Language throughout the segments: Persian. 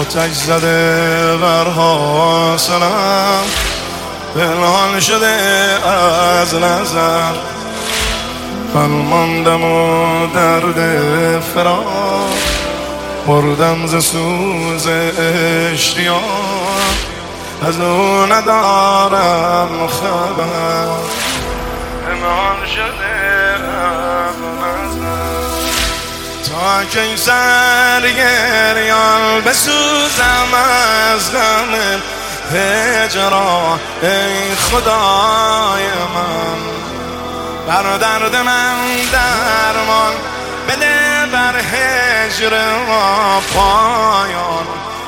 تک زده بر حاصلم، پنهان شده از نظر، من ماندم و درد فراق، مردم ز سوز اشتیاق، از او ندارم خبر، پنهان شده از نظر. تا کی سر گریان بسوزم از غم هجران، ای خدای من بر درد من درمان بده، بر هجر ما پایان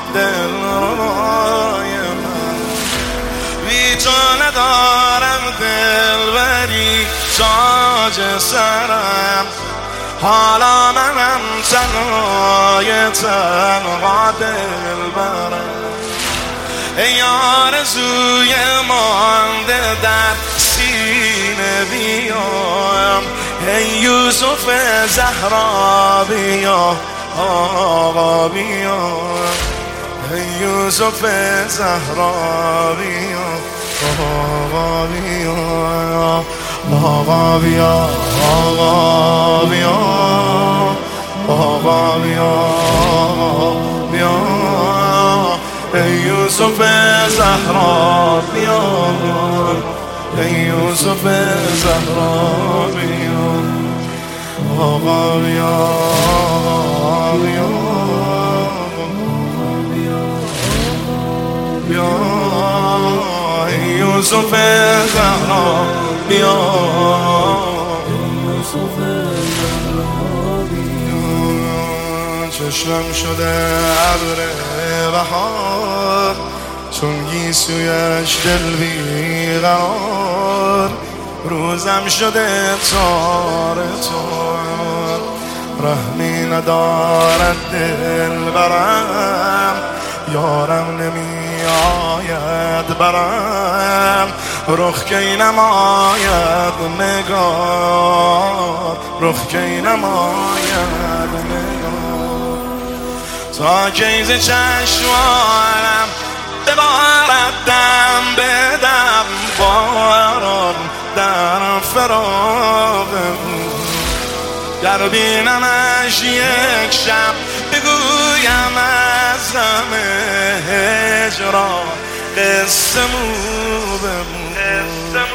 دلربای من. بی تو ندارم دلبری تاج سرم، حالا منم تنهای تنها دلبرم. ای آرزوی مانده در سینه بیام، ای یوسف زهرا بیا آقا بیا، ای یوسف زهرا بیا آقا بیا، آقا بیا آقا بیا، آقا بیا بیا، ای یوسف زهرا بیا، ای یوسف زهرا بیا، آقا بیا بیا بیا، ای یوسف زهرا بیا، یوسف زهرا بیا. چشمم شده ابر بهار، چون گیسویش دل بیقرار، روزم شده تار تار، رحمی ندارد دل برم، یارم نمی آید برم، رخ کی نماید نگار، رخ کی نماید نگار. تا کی ز چشمانم ببارد دم به دم باران در فراق او، در بینمش یک شب بگویم از غم هجران قصه مو به مو.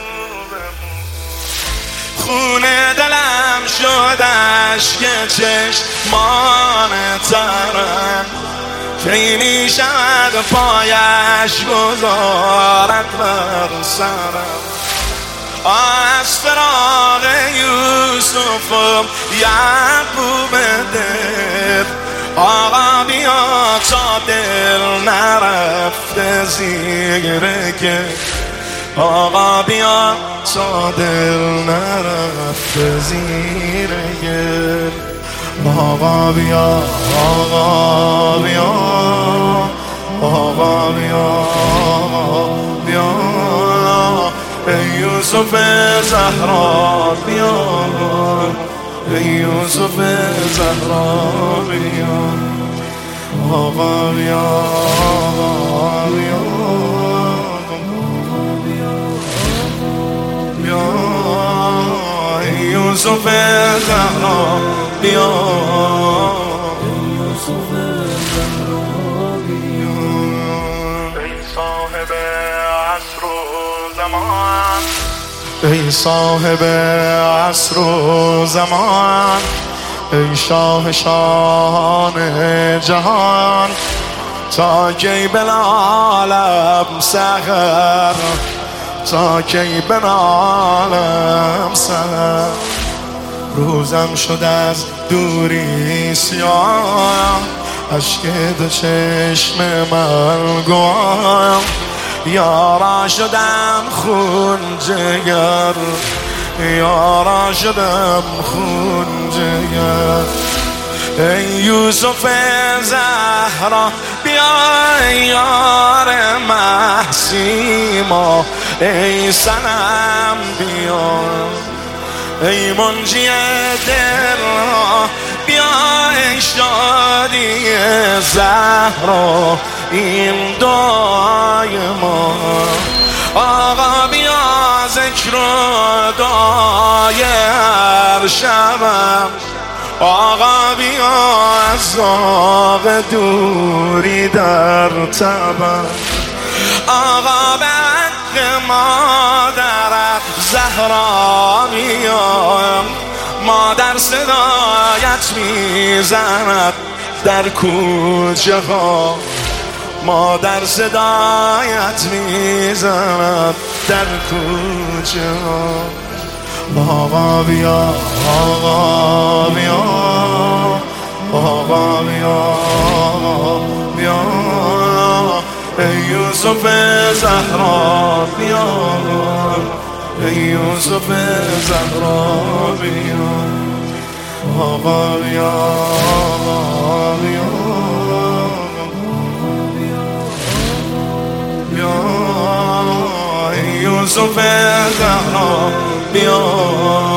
خون دلم شد اشک چشمان ترم، کی می شود پایش گذارد بر سرم. از فراق یوسف و یعقوب دل، آقا بیا تا دل نرفته زیر گل، آقا بیا تا دل نرفته زیر گل، آقا بیا آقا بیا، آقا بیا بیا، ای یوسف زهرا بیا، ای یوسف زهرا بیا، آقا بیا بیا بیا، ای یوسف زهرا بیا، ای یوسف زهرا بیا. ای صاحب عصر و زمان، ای صاحب عصر و زمان، ای شاه شان جهان، تا کی بنالم سحر، تا کی بنالم سحر. روزم شد از دوری سیاه، اشک دو چشم من گواه، یارا شدم خون جگر، یارا شدم خون جگر. ای یوسف زهرا بیا، ای یار محسیما، ای صنم بیا، ای منجی دل بیا ای شادی زهرا این دعای ما. آقا بیا ذکر و دعای هر شبم. آقا بیا از داغ دوری در تبم. آقا به حق مادرت زهرا بیا. مادر صدایت میزند در کوچه ها. مادر صدایت میزند در کوچه ها. آقا بیا آقا بیا آقا بیا بیا ای یوسف زهرا بیا. ای یوسف زهرا بیا. آقا بیا آقا بیا بیا ای یوسف زهرا بیا.